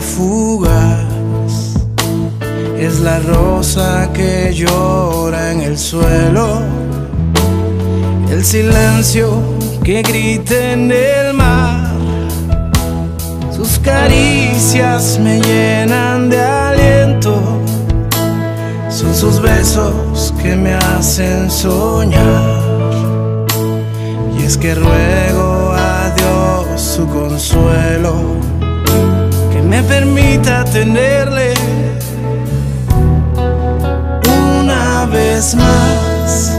fugaz, es la rosa que llora en el suelo, el silencio que grita en el mar. Sus caricias me llenan de aliento, son sus besos que me hacen soñar. Y es que ruego a Dios su consuelo, que me permita tenerle una vez más.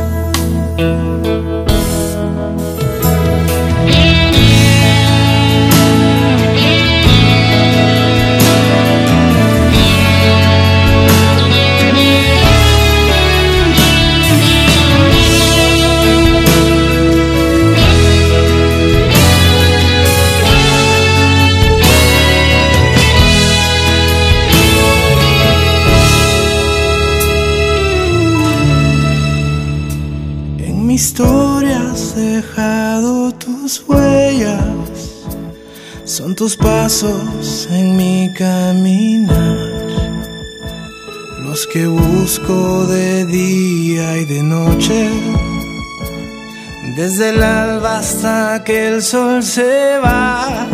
En mi historia has dejado tus huellas, son tus pasos en mi caminar, los que busco de día y de noche, desde el alba hasta que el sol se va.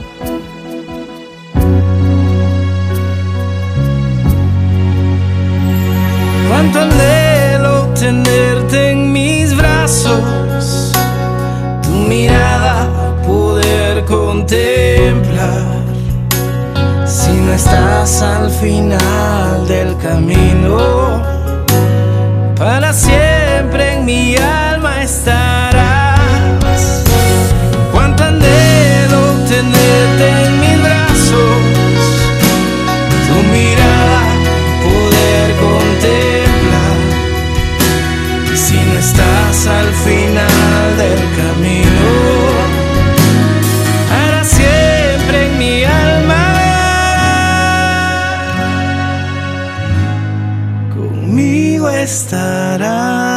Cuánto anhelo tenerte en mis brazos, tu mirada poder contemplar. Si no estás al final del camino, para siempre en mi alma estarás. Cuánto anhelo tenerte en mis brazos, tu mirada poder contemplar. Y si no estás al final del camino, para siempre en mi alma, conmigo estarás.